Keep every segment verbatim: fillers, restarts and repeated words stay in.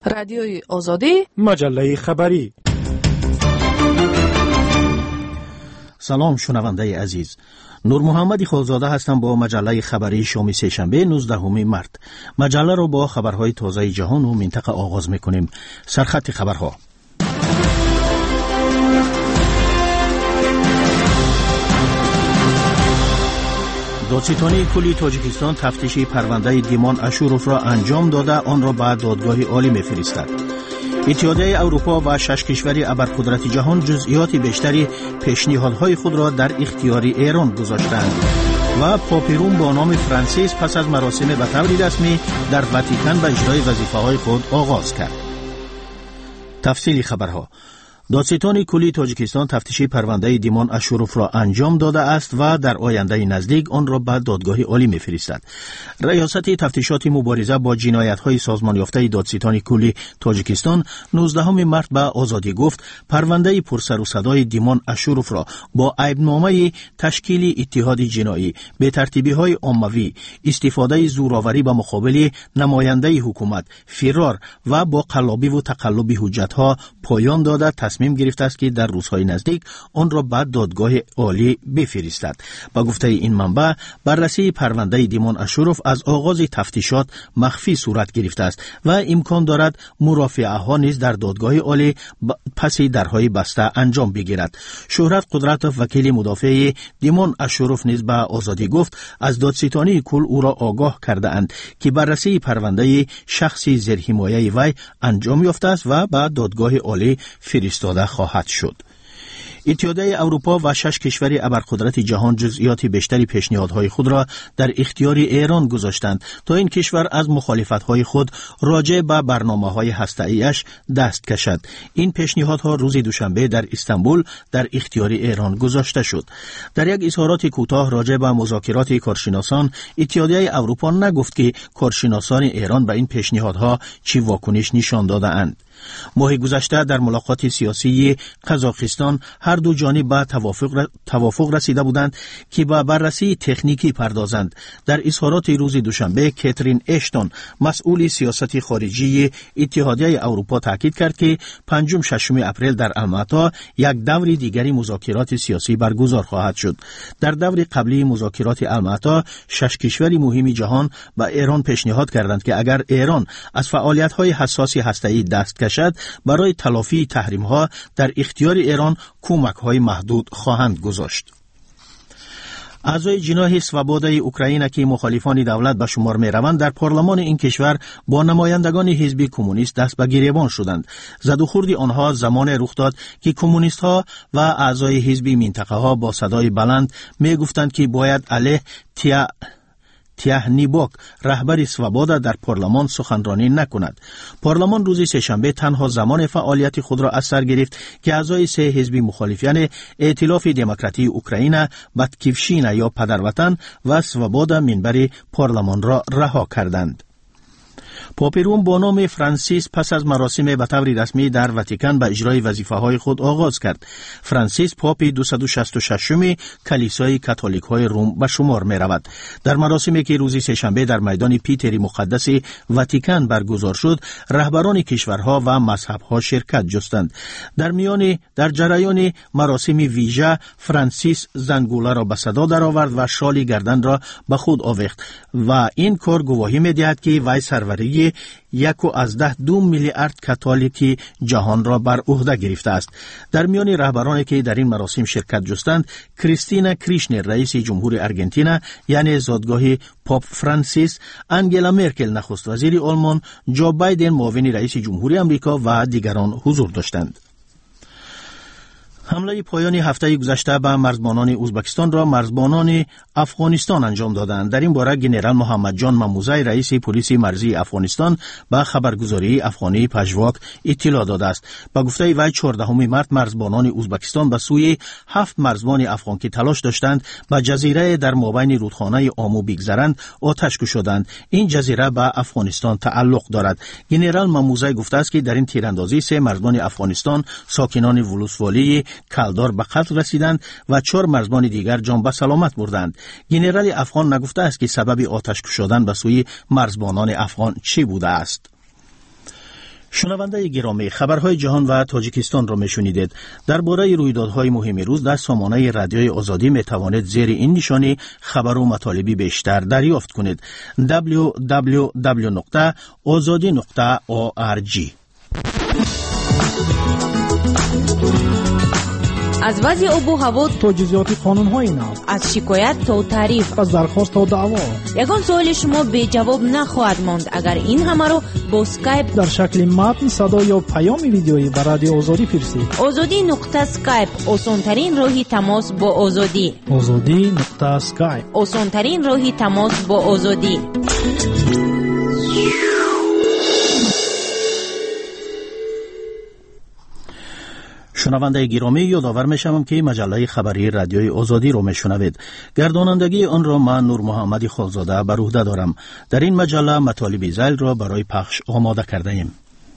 رادیوی آزادی، مجله خبری. سلام شنونده عزیز، نور محمد خالزاده هستم با مجله خبری شام سه‌شنبه نوزدهم مارس. مجله را با خبرهای تازه جهان و منطقه آغاز می‌کنیم. سرخط خبرها: دادستانی کلی تاجیکستان تفتیش پرونده دیمان اشوروف را انجام داده آن را به دادگاه عالی می‌فرستد. اتحادیه اروپا و شش کشور ابرقدرت جهان جزئیات بیشتری پیشنهادهای خود را در اختیار ایران گذاشتند و پاپ روم با نام فرانسیس پس از مراسم به طور رسمی در واتیکان به اجرای وظیفه‌های خود آغاز کرد. تفصیل خبرها: دادستان کلی تاجیکستان تفتیش پرونده دیمان اشوروف را انجام داده است و در آینده نزدیک آن را به دادگاه عالی می‌فرستد. ریاست تفتیشات مبارزه با جنایت‌های سازمان یافته دادستان کلی تاجیکستان نوزدهم مارس به آزادی گفت پرونده پرسر و صدای دیمان اشوروف را با عیبنامه تشکیل اتحاد جنایی، بی‌ترتیبی‌های عمومی، استفاده زورآوری به مقابل نماینده حکومت، فرار و با قلابی و تقلب حجت‌ها پایان داده تصمیم گرفته است که در روزهای نزدیک آن را به دادگاه عالی بفرستد. با گفته این منبع، بررسی پرونده دیمان اشوروف از آغاز تفتیشات مخفی صورت گرفته است و امکان دارد مرافعه ها نیز در دادگاه عالی پس درهای بسته انجام بگیرد. شهرت قدرت وکیل مدافع دیمان اشوروف نیز به آزادی گفت از دادستانی کل او را آگاه کرده اند که بررسی پرونده شخصی زیر حمایه وی انجام یافته است و به دادگاه عالی فرستاده خواهد شد. اتحادیه اروپا و شش کشور ابرقدرت جهان جزئیات بیشتری پیشنهادهای خود را در اختیار ایران گذاشتند تا این کشور از مخالفت‌های خود راجع به برنامه‌های هسته‌ایش دست کشد. این پیشنهادها روز دوشنبه در استانبول در اختیار ایران گذاشته شد. در یک اظهارات کوتاه راجع به مذاکرات کارشناسان، اتحادیه اروپا نگفت که کارشناسان ایران به این پیشنهادها چی واکنش نشان داده‌اند. ماه گذشته در ملاقات سیاسی قزاقستان هر دو جانب به توافق, توافق رسیده بودند که به بررسی تکنیکی پردازند. در اظهارات روز دوشنبه کاترین اشتون مسئول سیاست خارجی اتحادیه اروپا تاکید کرد که پنجم ششم اپریل در الماتا یک دور دیگری مذاکرات سیاسی برگزار خواهد شد. در دور قبلی مذاکرات الماتا شش کشور مهم جهان به ایران پیشنهاد کردند که اگر ایران از فعالیت‌های حساس هسته‌ای دست کشد برای تلافی تحریم‌ها در اختیار ایران کمک‌های محدود خواهند گذاشت. اعضای جناح سوابودا اوکراین که مخالفان دولت به شمار می‌روند در پارلمان این کشور با نمایندگان حزب کمونیست دست به گریبان شدند. زد و خورد آنها زمان رخ داد که کمونیست‌ها و اعضای حزب منطقه‌ها با صدای بلند می‌گفتند که باید علیه تیا تیهنیبوک رهبر سوابودا در پارلمان سخنرانی نکند. پارلمان روز سه‌شنبه تنها زمان فعالیت خود را از سر گرفت که اعضای سه حزب مخالف یعنی ائتلاف دموکراتی اوکراین، باتکیوشینا یا پدروطن و سوابودا منبر پارلمان را رها کردند. پاپ روم با نام فرانسیس پس از مراسم به طور رسمی در واتیکان به اجرای وظیفه‌های خود آغاز کرد. فرانسیس پاپ دویست و شصت و ششم کلیسای کاتولیک‌های روم به شمار می‌رود. در مراسمی که روز سه‌شنبه در میدان پیتر مقدس واتیکان برگزار شد، رهبران کشورها و مذهب‌ها شرکت جستند. در میان در جریان مراسم ویژه فرانسیس زنگوله را به صدا درآورد و شال گردن را به خود آویخت و این کار گواهی می‌دهد که وی سروری یک و از ده دو میلیارد کاتولیک جهان را بر عهده گرفته است. در میان رهبرانی که در این مراسم شرکت جستند، کریستینا کریشنر رئیس جمهور ارژانتین یعنی زادگاه پاپ فرانسیس، انگلا مرکل نخست وزیر آلمان، جو بایدن معاون رئیس جمهور آمریکا و دیگران حضور داشتند. حمله پایانی هفته گذشته به مرزبانان ازبکستان را مرزبانان افغانستان انجام دادند. در این باره گنرال محمد جان مموزی رئیس پلیس مرزی افغانستان به خبرگزاری افغانی پژواک اطلاع داده است. با گفته وی چهاردهم مارس مرزبانان ازبکستان به سوی هفت مرزبان افغان که تلاش داشتند به جزیره در مابین رودخانه آمو بگذرند آتش کشیدند. این جزیره به افغانستان تعلق دارد. گنرال مموزی گفته است که در این تیراندازی سه مرزبان افغانستان ساکنان ولسوالی کلدار به قتل رسیدند و چهار مرزبان دیگر جان به سلامت بردند. گنرال افغان نگفته است که سبب آتش کشیدن به سوی مرزبانان افغان چی بوده است. شنونده گرامی، خبرهای جهان و تاجیکستان را میشنیدید. درباره رویدادهای مهم روز در سامانه رادیوی آزادی می توانید زیر این نشانی خبر و مطالبی بیشتر دریافت کنید. دبلیو دبلیو دبلیو نقطه آزادی نقطه او آر جی. از وضع آب و هوا تا جزئیات قانون‌های نو، از شکایت تا تعریف، از درخواست تا دعوا، یگان سوال شما به جواب نخواهد ماند اگر این همه رو با اسکایپ در شکل متن، صدا یا پیام ویدیویی به رادیو آزادی فرستید. آزادی نقطه اسکایپ آسان‌ترین راهی تماس با آزادی. آزادی نقطه اسکایپ آسان‌ترین راهی تماس با آزادی. شنونده گرامی، یادآور میشم که مجله خبری رادیوی آزادی رو میشنوید. گردانندگی آن را من نور محمد خالزاده بر عهده دارم. در این مجله مطالب ذیل را برای پخش آماده کرده ایم.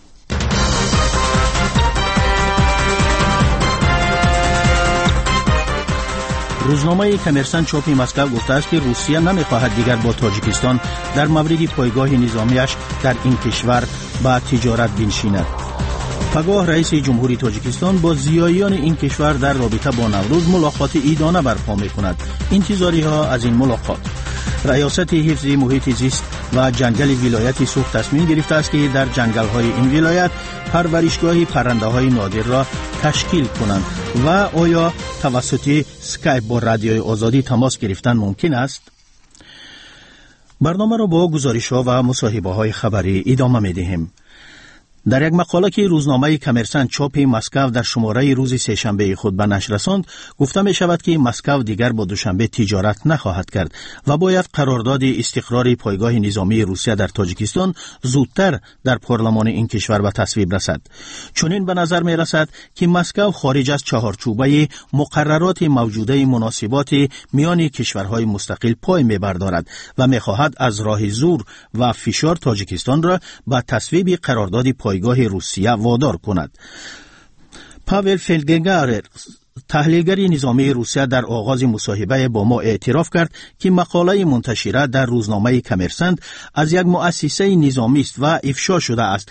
روزنامه کمرسن چاپی مسکو گفته است که روسیه نمیخواهد دیگر با تاجیکستان در مورد پایگاه نظامیش در این کشور با تجارت بنشیند. پگاه رئیس جمهوری تاجیکستان با زیاییان این کشور در رابطه با نوروز ملاقات عیدانه برپا می‌کند. انتظاری ها از این ملاقات. ریاست حفظ محیط زیست و جنگل ولایت سوخت تصمیم گرفته است که در جنگل‌های این ولایت پرورشگاه پرنده‌های نادر را تشکیل کنند. و آیا توسط اسکایپ با رادیوی آزادی تماس گرفتن ممکن است؟ برنامه را با گزارش‌ها و مصاحبه‌های خبری ادامه می‌دهیم. در یک مقاله که روزنامه کمرسن چاپ مسکو در شماره روز سه‌شنبه خود به نشر رساند، گفته می شود که مسکو دیگر با دوشنبه تجارت نخواهد کرد و باید قرارداد استقرار پایگاه نظامی روسیه در تاجیکستان زودتر در پارلمان این کشور به تصویب رسد. چنین به نظر می رسد که مسکو خارج از چهارچوبه مقررات موجوده مناسبات میان کشورهای مستقل پای می بردارد و می خواهد از راه زور و فشار تاجیکستان را به تصویب قرارداد پایگاه روسیه وادار کند. پاول فلگنگاور، تحلیلگر نظامی روسیه، در آغاز مصاحبه با ما اعتراف کرد که مقاله منتشره در روزنامه کمرسند از یک مؤسسه نظامی است و افشا شده است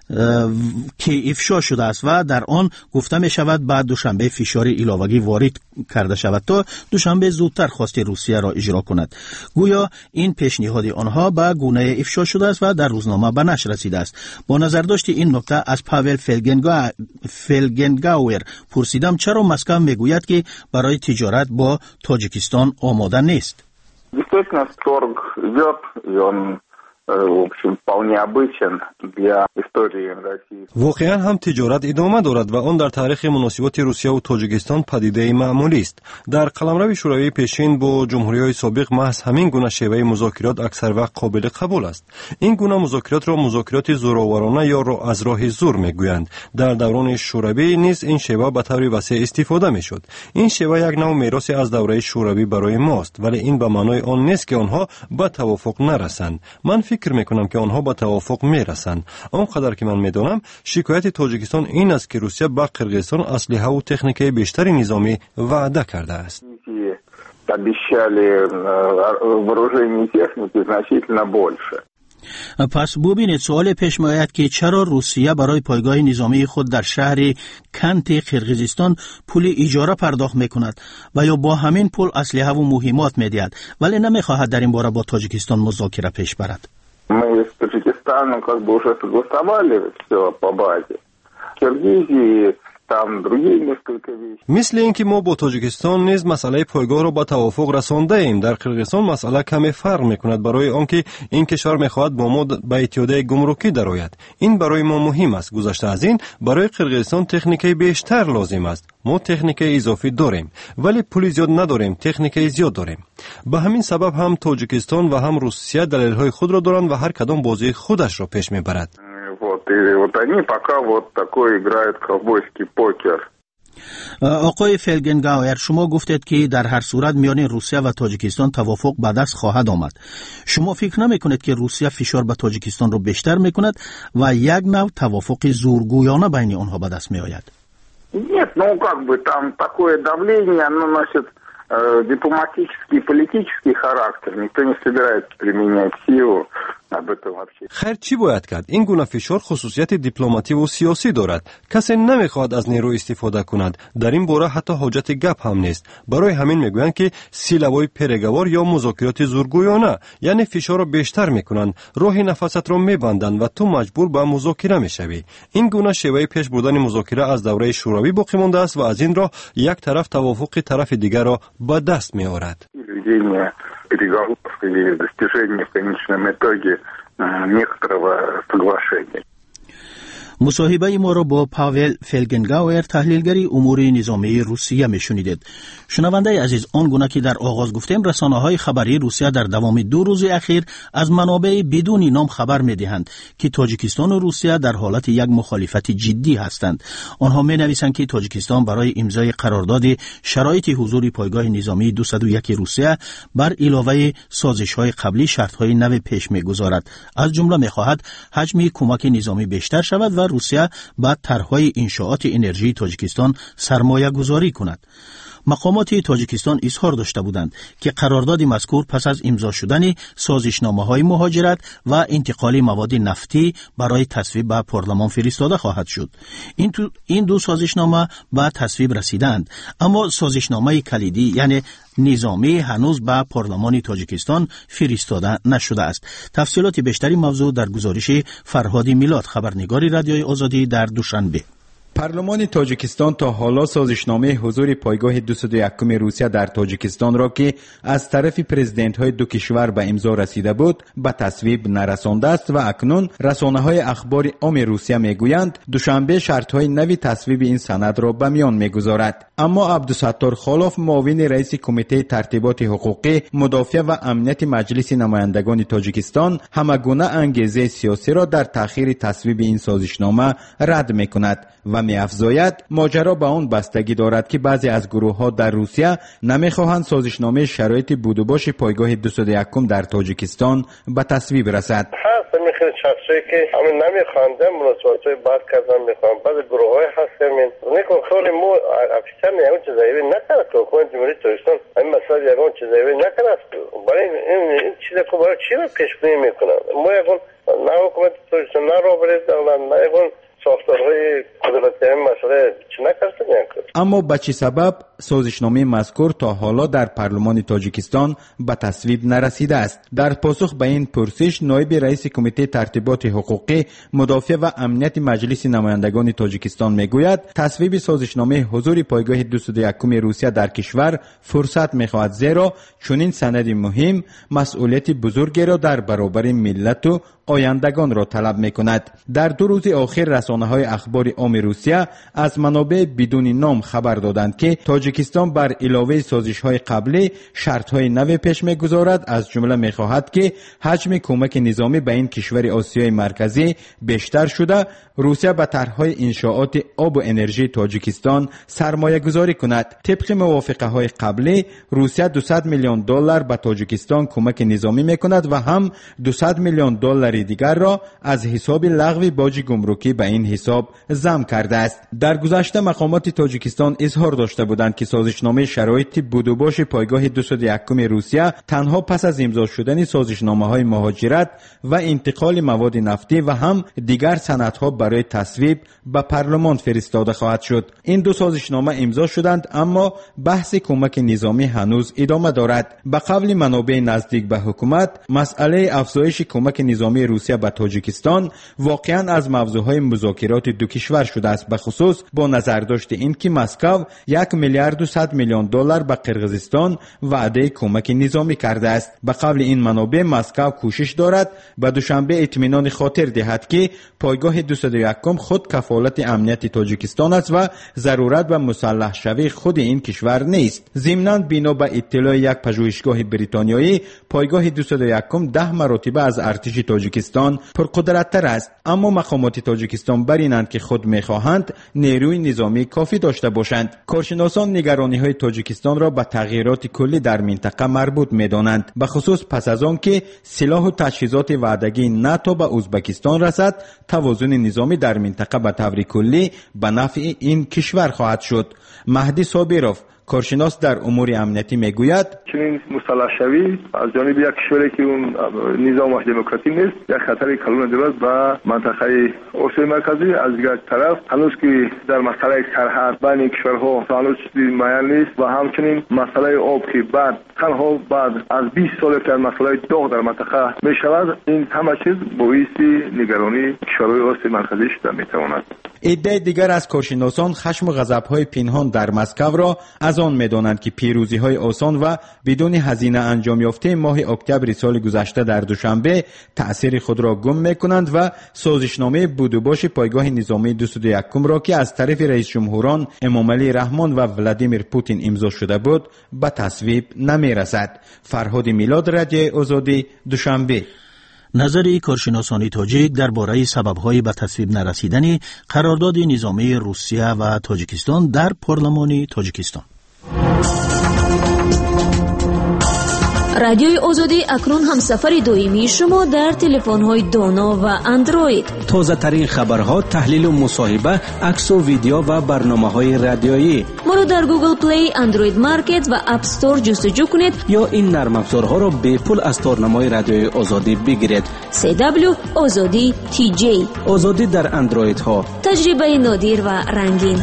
که افشا شده است و در آن گفته می شود بعد دوشنبه فشار علاوه‌ای وارد کرده شود تا دوشنبه زودتر خواست روسیه را اجرا کند. گویا این پیشنهاد آنها به گونه افشا شده است و در روزنامه به نشر رسیده است. با نظرداشت این نکته از پاول فلگنگا... فلگنگاور پرسیدم چرا مسکو میگوید که برای تجارت با تاجیکستان آماده نیست. Действительно, торг идет, и он в общем, вполне обычен для истории России. واقعا هم تجارت ادامه دارد و آن در تاریخ مناسبات روسیه و تاجیکستان پدیده معمولی است. در قلمرو شوروی پیشین با جمهوری‌های سابق محض همین گونه شیوه مذاکرات اکثر وقت قابل قبول است. این گونه مذاکرات را مذاکرات زورآورانه یا را از راه زور میگویند. در دوران شوروی نیز این شیوه به طور وسیع استفاده میشد. این شیوه یک نوع میراث از دوره شوروی برای ماست، ولی این به معنای آن نیست که آنها به توافق نرسند. من فکر میکنم که آنها به توافق میرسند. آنقدر که من میدانم شکایت تاجیکستان این است که روسیه به قرقیزستان اسلحه و تکنیک بیشتری نظامی وعده کرده است. پس ببینید، سوال پیش می آید که چرا روسیه برای پایگاه نظامی خود در شهر کنت قرقیزستان پول اجاره پرداخت می کند و یا با همین پول اسلحه و مهمات می دهد ولی نمی خواهد در این باره با تاجیکستان مذاکره پیش برد؟ Мы с Таджикистаном как бы уже согласовали все по базе. Киргизии там другие несколько вещей. مثل اینکه ما با تاجیکستان نیز مسئله پایگاه را با توافق رسانده ایم. در قرقیزستان مسئله کمی فرق میکند برای آنکه این کشور میخواهد با ما به اتحادیه گمرکی درآید. این برای ما مهم است. گذشته از این برای قرقیزستان تکنیکی بیشتر لازم است. ما تکنیکی اضافی داریم ولی پول زیاد نداریم، تکنیکی زیاد داریم. به همین سبب هم تاجیکستان و هم روسیه دلایل‌های خود را دارند و هر کدام بازی خودش را پیش میبرد. И вот они пока вот такой играют ковбойский покер. آقای فلگنگاور، شما گفتید که در هر صورت میان روسیه و تاجیکستان توافق به دست خواهد آمد. شما فکر نمی کنید که روسیه فشار به تاجیکستان رو بیشتر میکند و یک نوع توافق زورگویانه بین آنها به دست می آید؟ Нет, ну как бы там такое давление, оно носит э, дипломатический и политический характер. Никто не собирается применять силу. خیر چی باید کرد؟ این گونه فشار خصوصیت دیپلماتی و سیاسی دارد. کسی نمیخواد از نیرو استفاده کند. در این باره حتی حاجت گپ هم نیست. برای همین میگویند که سیلوای پرگوار یا مذاکرات زورگویانه، یعنی فشار رو بیشتر میکنند، راه نفست رو میبندند و تو مجبور به مذاکره میشوی. این گونه شیوه پیش بردن مذاکره از دوره شوروی باقی مانده است و از این راه یک طرف توافق طرف دیگر را به دست میآورد. переговоров и достижения в конечном итоге некоторого соглашения. مصاحبه ما را با پاول فلگنگاور تحلیلگری امور نظامی روسیه میشنیدید. شنونده عزیز، آنگونه که در آغاز گفتیم، رسانه‌های خبری روسیه در دوام دو روز اخیر از منابع بدون نام خبر می‌دهند که تاجیکستان و روسیه در حالت یک مخالفت جدی هستند. آنها می‌نویسند که تاجیکستان برای امضای قرارداد شرایط حضور پایگاه نظامی دویست و یک روسیه بر علاوه سازش‌های قبلی شرط‌های نو پیش می‌گذارد. از جمله می‌خواهد حجم کمک نظامی بیشتر شود و روسیه با طرح‌های انشاءات انرژی تاجیکستان سرمایه گذاری کند. مقامات تاجیکستان اظهار داشته بودند که قرارداد مذکور پس از امضا شدن سازشنامه‌های مهاجرت و انتقال مواد نفتی برای تصویب به پارلمان فرستاده خواهد شد. این, این دو سازشنامه به تصویب رسیدند، اما سازشنامه کلیدی یعنی نظامی هنوز به پارلمان تاجیکستان فرستاده نشده است. تفصیلات بیشتری موضوع در گزارش فرهاد میلاد، خبرنگار رادیوی آزادی در دوشنبه. پارلمان تاجیکستان تا حالا سازشنامه حضور پایگاه دویست و یک روسیه در تاجیکستان را که از طرف پرزیدنت های دو کشور به امضا رسیده بود به تصویب نرسانده است و اکنون رسانه های اخبار عام روسیه میگویند دوشنبه شرط های نوی تصویب این سند را به میان میگذارد. اما عبدالستار خالوف، معاون رئیس کمیته ترتیبات حقوقی، مدافع و امنیت مجلس نمایندگان تاجیکستان، همگونه انگیزه سیاسی را در تأخیر تصویب این سازشنامه رد میکند و می‌افزاید ماجرا به آن بستگی دارد که بعضی از گروه‌ها در روسیه نمی‌خواهند سازشنامه شرایط بود و باش پایگاه دویست و یک در تاجیکستان به تصویب رسد. خیلی شخصی که همین نمیخوانده مناسبت‌های بحث کردن میخوان. بعضی گروه‌های هست که من نیکن خیلی مو افیشتر یکون چیزایی نکنه که حکومت جمهوری تاجیکستان این مسئله یکون چیزایی نکنه. برای این این چیزا که برای چی رو پیشبینی میکنن؟ ما یکون نه حکومت تاجیکستان نه رابطه دولت نه یکون ساختارهای قدرتی این مسئله چی نکردن یکون. اما به چه سبب سازشنامه مذکور تا حالا در پارلمان تاجیکستان به تصویب نرسیده است؟ در پاسخ به این پرسش نایب رئیس کمیته ترتیبات حقوقی، مدافع و امنیت مجلس نمایندگان تاجیکستان میگوید تصویب سازشنامه حضور پایگاه دویست و یک روسیه در کشور فرصت میخواهد، زیرا چنین سند مهم مسئولیت بزرگی را در برابر ملت و آیندگان را طلب میکند. در دو روز آخر رسانه‌های اخبار عام روسیه از منابع بدون نام خبر دادند که تاجیکستان بر علاوه سازش‌های قبلی شرط‌های نو پیش می‌گذارد. از جمله می‌خواهد که حجم کمک نظامی به این کشور آسیای مرکزی بیشتر شده، روسیه به طرح‌های انشاءات آب و انرژی تاجیکستان سرمایه گذاری کند. طبق موافقه‌های قبلی روسیه دویست میلیون دلار به تاجیکستان کمک نظامی می‌کند و هم دویست میلیون دلار دیگر را از حساب لغو باج گمرکی به این حساب ضم کرده است. در گذشته مقامات تاجیکستان اظهار داشته بودند که سازشنامه شرایط بود و باش پایگاه دویست و یک روسیه تنها پس از امضا شدن سازشنامه‌های مهاجرت و انتقال مواد نفتی و هم دیگر سندها برای تصویب به پارلمان فرستاده خواهد شد. این دو سازشنامه امضا شدند، اما بحث کمک نظامی هنوز ادامه دارد. به قول منابع نزدیک به حکومت، مسئله افزایش کمک نظامی روسیه به تاجیکستان واقعا از موضوعهای مذاکرات دو کشور شده است، به خصوص با نظر داشت این که مسکو یک میلیارد و صد میلیون دلار به قرقیزستان وعده کمک نظامی کرده است. به قول این منابع مسکو کوشش دارد به دوشنبه اطمینان خاطر دهد که پایگاه دویست و یک خود کفالت امنیت تاجیکستان است و ضرورت به مسلح شوی خود این کشور نیست. ضمناً بنا به اطلاع یک پژوهشگاه بریتانیایی، پایگاه دویست و یک ده مراتب از ارتش تاجیکستان پرقدرت‌تر است، اما مقامات تاجیکستان برینند که خود می‌خواهند نیروی نظامی کافی داشته باشند. کارشناسان نگرانی‌های تاجیکستان را به تغییرات کلی در منطقه مربوط می‌دانند، به خصوص پس از آن که سلاح و تجهیزات وعدگی ناتو به ازبکستان رسد، توازن نظامی در منطقه به طور کلی به نفع این کشور خواهد شد. مهدی صابروف، کارشناس در امور امنیتی میگوید چنین مسلح شوی از جانب یک کشوری که اون نظام دموکراتیک نیست یک خطر کلان دارد به منطقه آسیای مرکزی. از دیگر طرف هنوز که در مسئله سرحد بین کشورها هنوز چیزی معین نیست و همچنین مسئله آب که بعد تنها بعد از بیست سال که مسئله داغ در منطقه می شود، این همه چیز باعث نگرانی کشورهای آسیای مرکزی شده می تواند. عده دیگر از کارشناسان خشم و غضب‌های پنهان در مسکو را از آن می‌دانند که پیروزی‌های آسان و بدون هزینه انجام یافته ماه اکتبر سال گذشته در دوشنبه تأثیر خود را گم می‌کنند و سازشنامه بود و باش پایگاه نظامی دویست و دو را که از طرف رئیس جمهوران امامعلی رحمان و ولادیمیر پوتین امضا شده بود به تصویب نمی‌رسد. فرهاد میلاد، رادیو آزادی، دوشنبه. نظری کارشناسان تاجیک درباره سبب‌های به تصویب نرسیدن قرارداد نظامی روسیه و تاجیکستان در پارلمان تاجیکستان. رادیوی آزادی اکنون هم سفر دائمی شما در تلفن‌های دانا و اندروید. تازه ترین خبرها، تحلیل و مصاحبه، عکس و ویدیو و برنامه‌های رادیویی. ما رو در گوگل پلی، اندروید مارکت و اپ استور جستجو کنید یا این نرم افزارها را به پول از تارنمای رادیوی آزادی بگیرید. سی دبلیو آزادی تی جی. آزادی در اندروید ها. تجربه نادر و رنگین.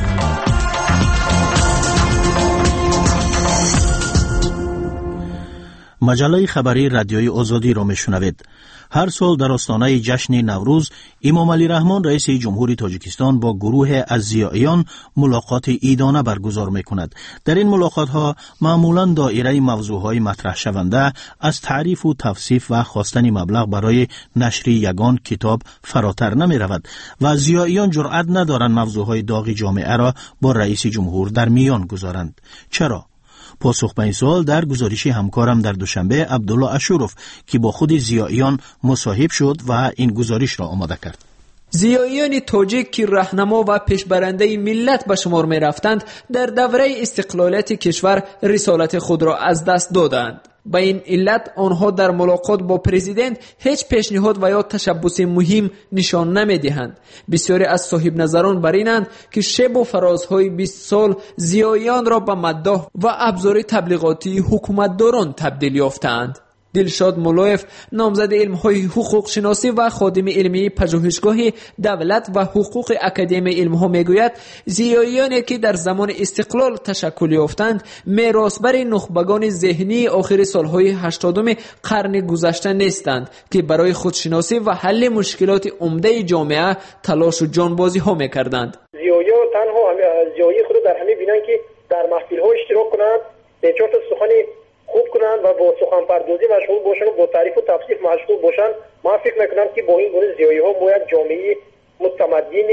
مجله خبری رادیوی آزادی را میشنوید. هر سال در آستانه جشن نوروز امامعلی رحمان رئیس جمهوری تاجیکستان با گروه از ضیائیان ملاقات عیدانه برگزار میکند. در این ملاقات ها معمولا دایره موضوع های مطرح شونده از تعریف و توصیف و خواستن مبلغ برای نشر یگان کتاب فراتر نمی رود و ضیائیان جرأت ندارند موضوع های داغ جامعه را با رئیس جمهور در میان گذارند. چرا؟ پاسخ به این سوال در گزارش همکارم در دوشنبه عبدالله اشورف که با خود ضیائیان مصاحب شد و این گزارش را آماده کرد. ضیائیان تاجیک که راهنما و پیشبرنده ملت به شمار می رفتند در دوره استقلالیت کشور رسالت خود را از دست دادند. به این علت آنها در ملاقات با پرزیدنت هیچ پیشنهاد و یا تشبث مهم نشان نمی دهند. بسیاری از صاحب نظران بر اینند که شب و فرازهای بیست سال ضیائیان را به مداح و ابزار تبلیغاتی حکومتداران تبدیل یافتند. دلشاد مولایف، نامزد علم‌های حقوق شناسی و خادم علمی پژوهشگاه دولت و حقوق اکادمی علم‌ها میگوید ضیائیانی که در زمان استقلال تشکل یافتند میراثبر نخبگان ذهنی آخر سالهای هشتادم قرن گذشته نیستند که برای خودشناسی و حل مشکلات عمده جامعه تلاش و جانبازی ها میکردند. ضیائیان تنها ضیایی خود در همین بینن که در محفل‌ها اشتراک کنند، به چهار تا سخن خوب کنند و با سخن پردازی مشغول باشند و با تعریف و توصیف مشغول باشند. من فکر میکنم که با این گونه ضیایی ها ما یک جامعه متمدن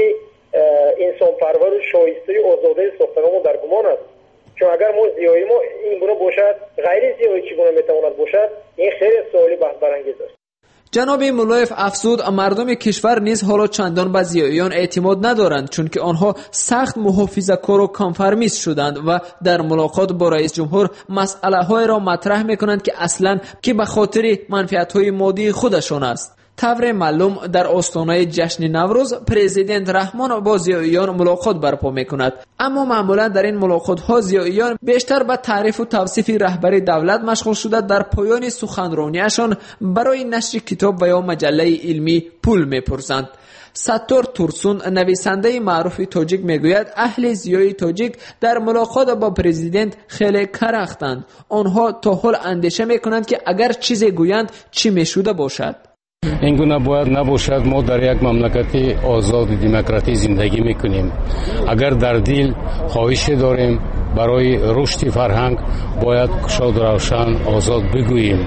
انسان پرور و شایسته و آزاده ساختنمون در گمان است. چون اگر ما ضیایی ما این گونه باشد، غیر ضیایی چگونه میتواند باشد، این خیلی سوالی بحث برانگیز است. جناب مولایف افزود مردم کشور نیز حالا چندان به ضیائیان اعتماد ندارند چون که آنها سخت محافظه‌کار و کانفرمیست شدند و در ملاقات با رئیس جمهور مسئله های را مطرح میکنند که اصلا که به خاطر منفعت های مادی خودشان است. طور معلوم در آستانه جشن نوروز پرزیدنت رحمان با ضیائیان ملاقات برپا میکند، اما معمولا در این ملاقات ها ضیائیان بیشتر به تعریف و توصیف رهبر دولت مشغول شده در پایان سخنرانیشان برای نشر کتاب و یا مجله علمی پول میپرسند. ستار تورسون، نویسنده معروف تاجیک میگوید اهل ضیای تاجیک در ملاقات با پرزیدنت خیلی کرختند. آنها تا حال اندیشه میکنند که اگر چیزی گویند چی میشوده باشد. این گونه باید نباشد. ما در یک مملکت آزاد و دموکراتی زندگی میکنیم. اگر در دل خواهش داریم برای رشد فرهنگ باید شاد روشن آزاد بگوییم.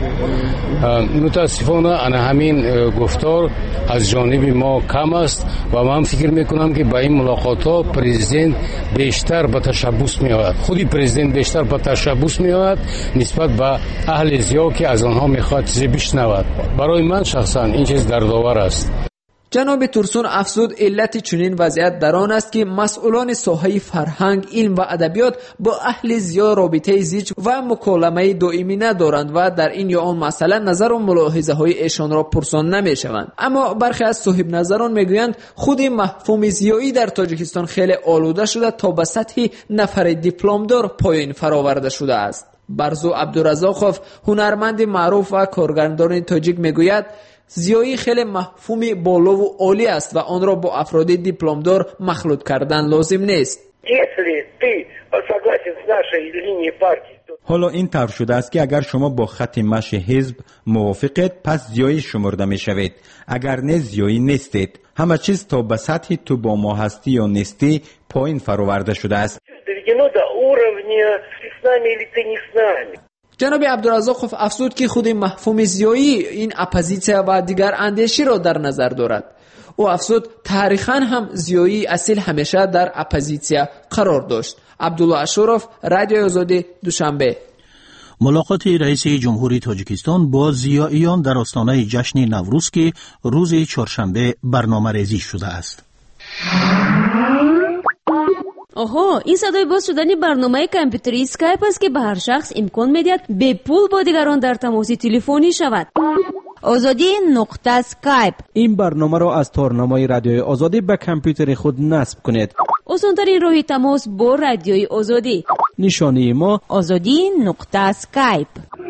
متاسفانه ان همین گفتار از جانب ما کم است و من فکر میکنم که با این ملاقات ها پرزیدنت بیشتر به تشبث میآید. خودی پرزیدنت بیشتر به تشبث میآید نسبت به اهل ضیا که از آنها میخواد چیزی بشنود. برای من شخصا این چیز دردآور است. جناب تورسون افزود علت چنین وضعیت در آن است که مسئولان ساحه فرهنگ، علم و ادبیات با اهل زیاد رابطه زیج و مکالمه دائمی ندارند و در این یا آن مسئله نظر و ملاحظه های ایشان را پرسان نمی شوند. اما برخی از صاحب نظران میگویند خود مفهوم زیایی در تاجیکستان خیلی آلوده شده تا به سطح نفر دیپلمدار پایین فراورده شده است. برزو عبدالرزاقوف، هنرمند معروف و کارگردان تاجیک، میگوید زیایی خیلی مفهوم بالا و عالی است و آن را با افراد دیپلمدار مخلوط کردن لازم نیست. حالا این طور شده است که اگر شما با خط مشی حزب موافقید پس زیایی شمرده می شوید، اگر نه زیایی نیستید. همه چیز تا به سطح تو با ما هستی یا نیستی پایین فراورده شده است. جناب عبدالرزاقوف افزود که خود مفهوم زیایی این اپوزیسیا و دیگر اندیشی را در نظر دارد. او افزود تاریخاً هم زیایی اصیل همیشه در اپوزیسیا قرار داشت. عبدالله اشورف، رادیو آزادی، دوشنبه. ملاقات رئیس جمهوری تاجیکستان با زیاییان در آستانه جشن نوروز که روز چهارشنبه برنامه ریزی شده است. آها، این صدای باز شدن برنامه کامپیوتری اسکایپ است که به هر شخص امکان می‌دهد به پول با دیگران در تماس تلفنی شود. آزادی نقطه اسکایپ. این برنامه را از تارنمای رادیوی آزادی به کامپیوتر خود نصب کنید. آسان‌ترین راه تماس با رادیوی آزادی. نشانی ما آزادی نقطه اسکایپ.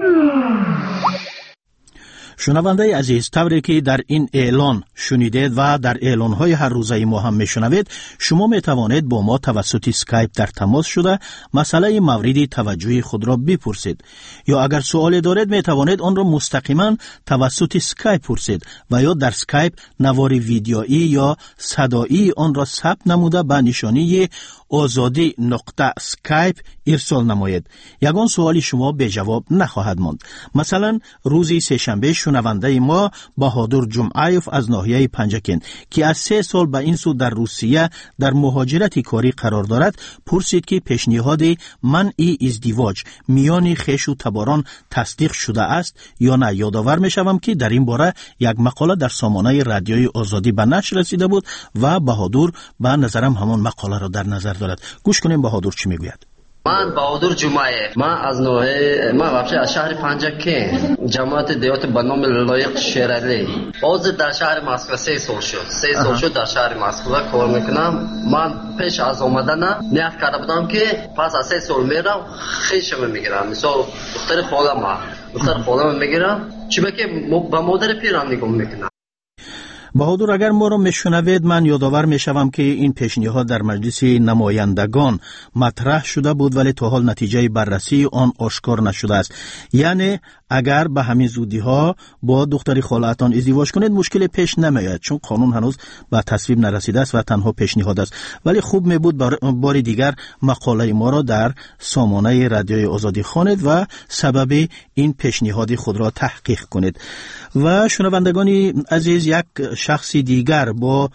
شنونده عزیز، طوری که در این اعلان شنیدید و در اعلان‌های هر روزه ما هم میشنوید، شما میتوانید با ما توسط اسکایپ در تماس شده مسئله موردی توجه خود را بپرسید، یا اگر سوالی دارید میتوانید آن را مستقیما توسط اسکایپ پرسید و یا در اسکایپ نوار ویدیویی یا صدایی آن را ثبت نموده به نشانی آزادی نقطه اسکایپ ارسال نمایید. یگان سوالی شما به جواب نخواهد ماند. مثلا روزی سه‌شنبه شنونده ما بهادر جمعایف از ناحیه پنجکن که از سه سال به این سو در روسیه در مهاجرت کاری قرار دارد پرسید که پیشنهاد منع ازدواج میان خویش و تباران تصدیق شده است یا نه. یادآور میشوم که در این باره یک مقاله در سامانه رادیوی آزادی به نشر رسیده بود و بهادر به نظرم همان مقاله را در نظر دارد. گوش کنیم بهادر چی میگوید. من بهادر جمعه، من از نوعه من واقعا از شهر پنجکن جماعت دیوت به نام لایق شیرالی باز در شهر مسکو سه سال شد سه سال شد در شهر مسکو کار میکنم. من پیش از اومدن نیت کرده بودم که پس از سه سال میرم خیشم میگیرم، مثلا دختر خالم دختر خالم میگیرم چی که با مادر پیرم نگم میکنم. بهادر اگر ما را میشنوید، من یادآور میشوم که این پیشنهاد در مجلس نمایندگان مطرح شده بود ولی تا حال نتیجه بررسی آن آشکار نشده است. یعنی اگر به همین زودی ها با دختری خالتان ازدواج کنید مشکل پیش نمیاد، چون قانون هنوز به تصویب نرسیده است و تنها پیشنهاد است. ولی خوب می بود بار دیگر مقاله ما را در سامانه رادیوی آزادی خوانید و سبب این پیشنهاد خود را تحقیق کنید. و شنوندگان عزیز، یک شخصی دیگر با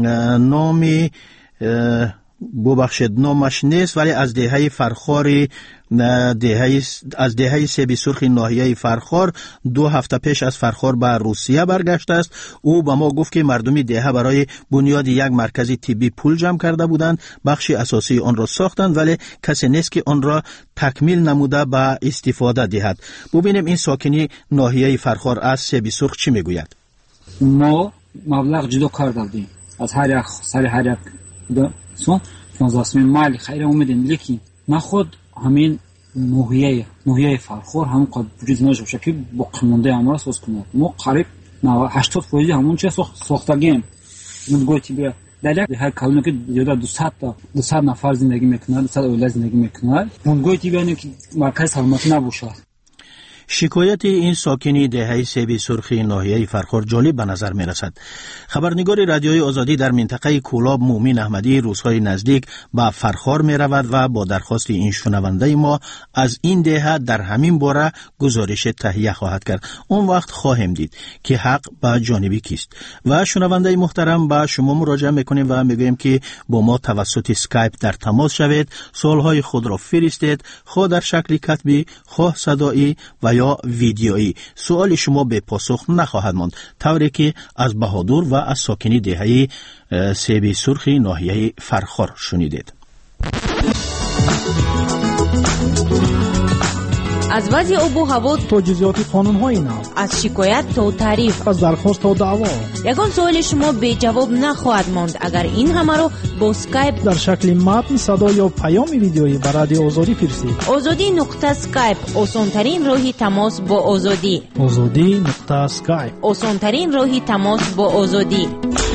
نام ببخشید نامش نیست ولی از دهه فرخار دهه از دهه سیبی سرخ ناحیه فرخار دو هفته پیش از فرخار به روسیه برگشته است. او به ما گفت که مردمی دهه برای بنیاد یک مرکز طبی پول جمع کرده بودند، بخش اساسی آن را ساختند ولی کسی نیست که آن را تکمیل نموده به استفاده دهد. ببینیم این ساکنی ناحیه فرخار از سیبی سرخ چی میگوید. ما مبلغ جدا کردیم از هر یک سر هر یک سون پانزده مایل خیلی اومدیم، لیکن ما خود همین نوحیه نوحیه فرخار همون قد بریز نشه که با قمونده امروز ساز کنه. ما قریب هشتاد درصد همون چه ساختگیم. من گویی بیا در هر کلمه که زیاده دویست تا دویست نفر زندگی میکنه، دویست اولاد زندگی میکنه. من گویی بیا که مرکز سلامتی نباشه. شکایت این ساکنی دهه سیبی سرخ ناحیه فرخار جالب به نظر می رسد. خبرنگار رادیوی آزادی در منطقه کولاب مومین احمدی روزهای نزدیک به فرخار می رود و با درخواست این شنونده ما از این دهه در همین باره گزارش تهیه خواهد کرد. اون وقت خواهیم دید که حق به جانبی کیست. و شنونده محترم به شما مراجعه میکنیم و میگوییم که با ما توسط اسکایپ در تماس شوید، سوالهای خود را فرستید، خواه در شکل کتبی، خواه صدایی و یا ویدیویی. سوال شما به پاسخ نخواهد ماند، طوری که از بهادر و از ساکنی دهه سیب سرخ ناحیه فرخار شنیدید. از وضع آب و هوا تا جزئیات قانون‌های نو، از شکایت تا تعریف، از درخواست تا دعوا، یگان سوال شما به جواب نخواهد ماند اگر این همه رو با اسکایپ در شکل متن، صدا یا پیام ویدیویی به رادیو آزادی فرستید. آزادی نقطه اسکایپ، آسان‌ترین راه تماس با آزادی. آزادی نقطه اسکایپ، آسان‌ترین راه تماس با آزادی.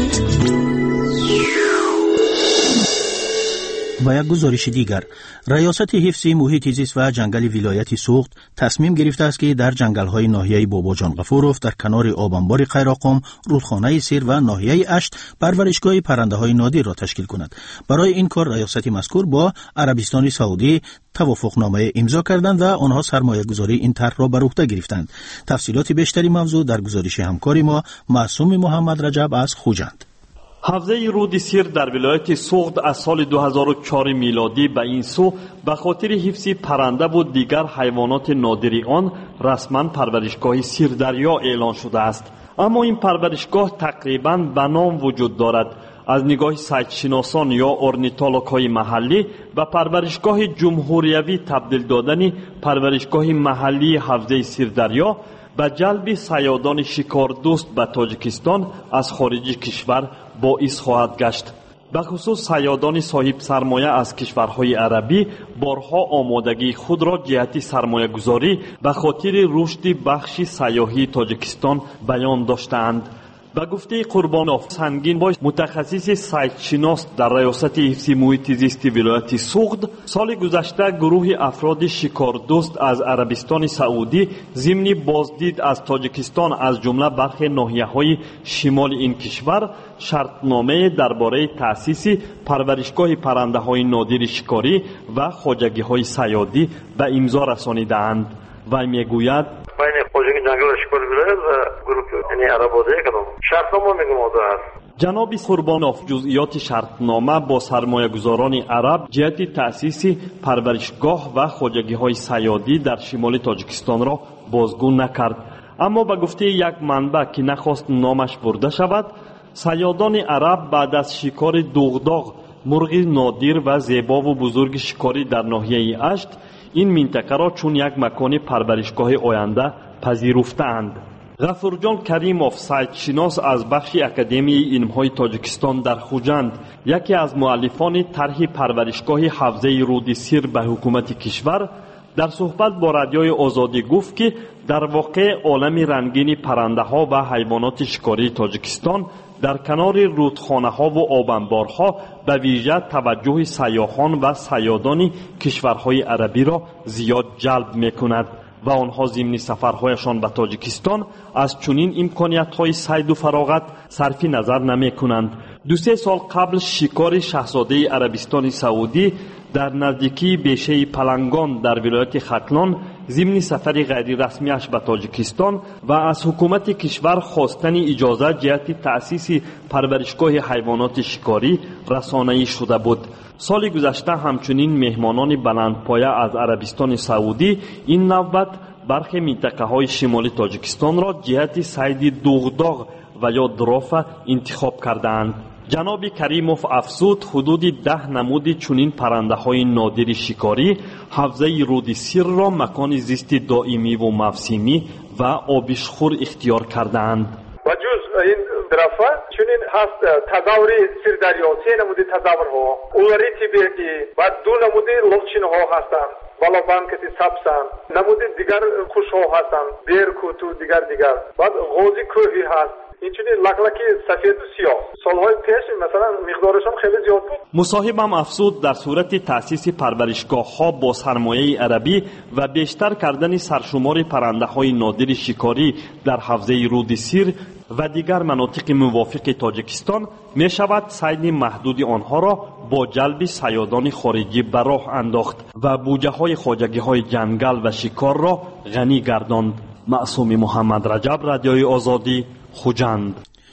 و یک گزارش دیگر، ریاست حفظ محیط زیست و جنگل ولایت سوخت تصمیم گرفته است که در جنگل‌های ناحیه بابا جان غفوروف در کنار آبانبار خیراقام، رودخانه سیر و ناحیه اشت پرورشگاه پرنده‌های نادر را تشکیل کند. برای این کار ریاست مذکور با عربستان سعودی توافقنامه امضا کردند و آنها سرمایه‌گذاری این طرح را بر عهده گرفتند. تفصیلات بیشتری موضوع در گزارش همکاری ما معصوم محمد رجب از خوجند. حوزه رود سیر در ولایت سوخت از سال دو هزار و چهار میلادی به این سو به خاطر حفظ پرنده و دیگر حیوانات نادری آن رسما پرورشگاه سیردریا اعلان شده است. اما این پرورشگاه تقریباً به نام وجود دارد. از نگاه سیدشناسان یا اورنیتولوگ‌های محلی به پرورشگاه جمهوریوی تبدیل دادن پرورشگاه محلی حوزه سیردریا به جلب صیادان شکاردوست به تاجیکستان از خارج کشور باعث خواهد گشت. به خصوص صیادان صاحب سرمایه از کشورهای عربی بارها آمادگی خود را جهت سرمایه گذاری به خاطر رشد بخش سیاحی تاجیکستان بیان داشتند. به گفته قربانوف سنگین باش، متخصص سیدشناس در ریاست حفظ محیط زیست ولایت سوخت، سال گذشته گروه افراد شکاردوست از عربستان سعودی ضمن بازدید از تاجیکستان از جمله برخی ناحیه‌های شمال این کشور شرطنامه درباره تأسیس پرورشگاه پرنده‌های نادر شکاری و خواجگی‌های صیادی به امضا رسانیدند. و میگوید بین خواجگی جنگل شکاری ولایت و گروه یعنی عرب‌آبادی کدام شرطنامه میگم موضوع است. جناب قربانوف جزئیات شرطنامه با سرمایه‌گذاران عرب جهت تأسیس پرورشگاه و خواجگی‌های صیادی در شمال تاجیکستان را بازگو نکرد. اما به گفته یک منبع که نخواست نامش برده شود، صیادان عرب بعد از شکار دوغداغ مرغ نادر و زیبا و بزرگ شکاری در ناحیه اشت این منطقه را چون یک مکان پرورشگاه آینده پذیرفتند. غفورجان کریموف سیدشناس از بخش اکادمی علم‌های تاجیکستان در خوجند، یکی از مؤلفان طرح پرورشگاه حوزه رود سیر به حکومت کشور، در صحبت با رادیوی آزادی گفت که در واقع عالم رنگین پرنده ها و حیوانات شکاری تاجیکستان در کنار رودخانه ها و آبانبارها به ویژه توجه سیاحان و صیادان کشورهای عربی را زیاد جلب می کند و آنها ضمن سفرهایشان به تاجیکستان از چنین امکانیت‌های صید و فراغت صرف نظر نمی کنند. دو سه سال قبل شکار شاهزاده عربستان سعودی در نزدیکی بیشه پلنگان در ولایت ختلان ضمن سفر غیر رسمیش به تاجیکستان و از حکومت کشور خواستن اجازه جهت تأسیس پرورشگاه حیوانات شکاری رسانه‌ای شده بود. سال گذشته همچنین مهمانان بلندپایه از عربستان سعودی این نوبت برخی منطقه‌های شمالی تاجیکستان را جهت صید دوغداغ و یا درافه انتخاب کردند. جناب کریموف افزود حدود ده نمود چنین پرنده های نادر شکاری حوزه رود سیر را مکان زیست دائمی و موسمی و آبشخور اختیار کردند. و جز این درافه چنین هست تداوری سیر دریا سه نمود تداور ها اولاری تیبیتی و دو نمود لوچین ها هستند بالا بانکتی سبسن نمود دیگر خوش ها هستند بیر کوتو دیگر دیگر بعد غوزی کوهی هست اینچنین لکلکی سفید و سیاه سالهای پیش مثلا مقدارش هم خیلی زیاد بود. مصاحبم افزود در صورت تأسیس پرورشگاه ها با سرمایه عربی و بیشتر کردن سرشمار پرنده های نادر شکاری در حوزه رود سیر و دیگر مناطق موافق تاجیکستان می شود صید محدود آنها را با جلب صیادان خارجی به راه انداخت و بودجه های خواجگی های جنگل و شکار را غنی گرداند. معصوم محمد رجب، رادیوی آزادی، خوجند.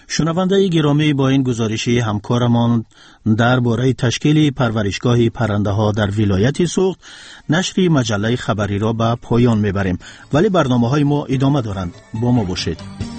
شنونده گرامی، با این گزارشی همکارمان درباره تشکیل پرورشگاه پرنده ها در ولایت سوخت نشر مجله خبری را به پایان میبریم، ولی برنامه های ما ادامه دارند. با ما باشید.